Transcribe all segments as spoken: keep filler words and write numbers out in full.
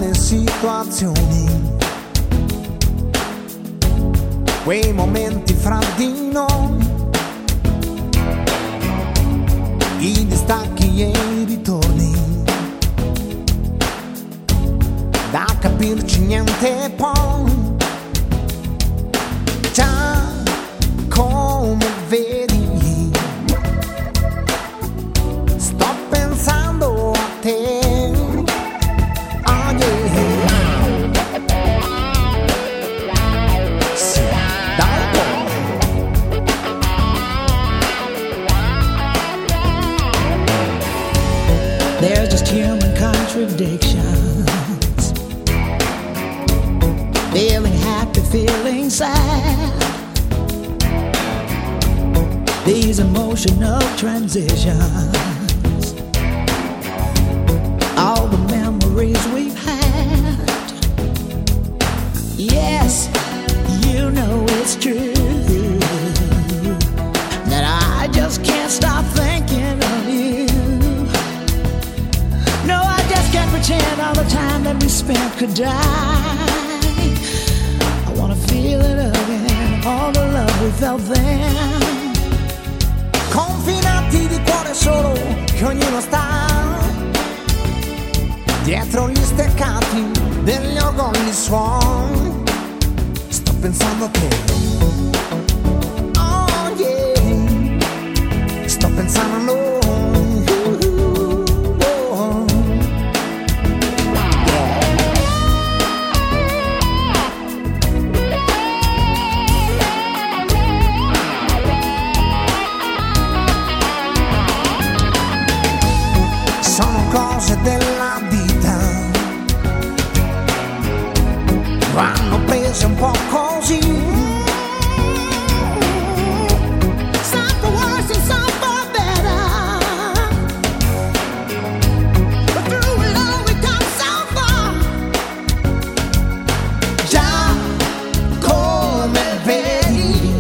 strane situazioni, quei momenti fra di noi, i distacchi e i ritorni, da capirci niente poi. Già come vedi, sto pensando a te. Oh yeah. Sì, dai poi. There's just human contradictions. Feeling happy, feeling sad. These emotional transitions, all the memories we've had. Yes, you know it's true that I just can't stop thinking of you. No, I just can't pretend all the time that we spent could die. I wanna feel it again, all the love we felt then. Confinati di cuore solo, che ognuno sta dietro gli steccati degli orgogli suoi. Sto pensando a te. Oh yeah. Sto pensando a noi. Cose della vita vanno prese un po' così. Some for worse and some for better, but through it all we come so far. Già come vedi,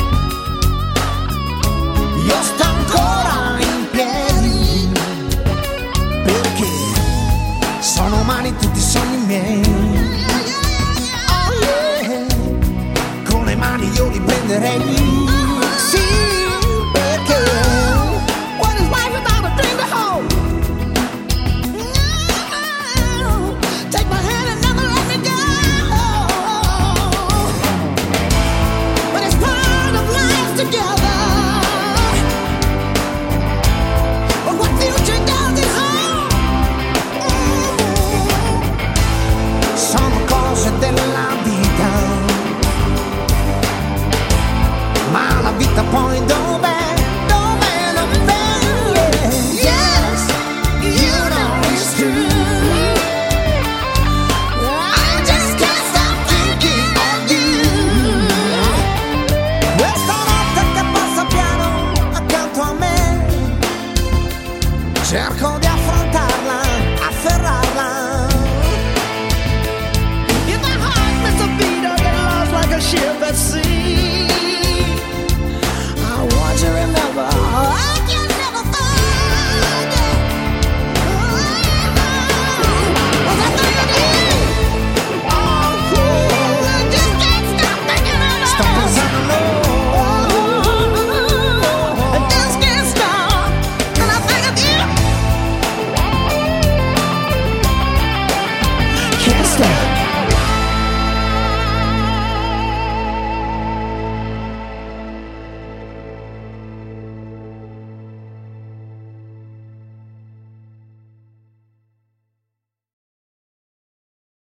io sto ancora in piedi, perché sono umani tutti i sogni miei. Oh yeah. Con le mani io li prenderei. Sì, perché What is life without a dream to hold? Take my hand and never let me go. But it's part of life together. But what future does it hold? sono cose della vita, ma la vita poi dov'è? Dov'è? Dov'è? Yes, you know it's true. I just can't stop thinking of you. Questa notte che passa piano accanto a me, cerco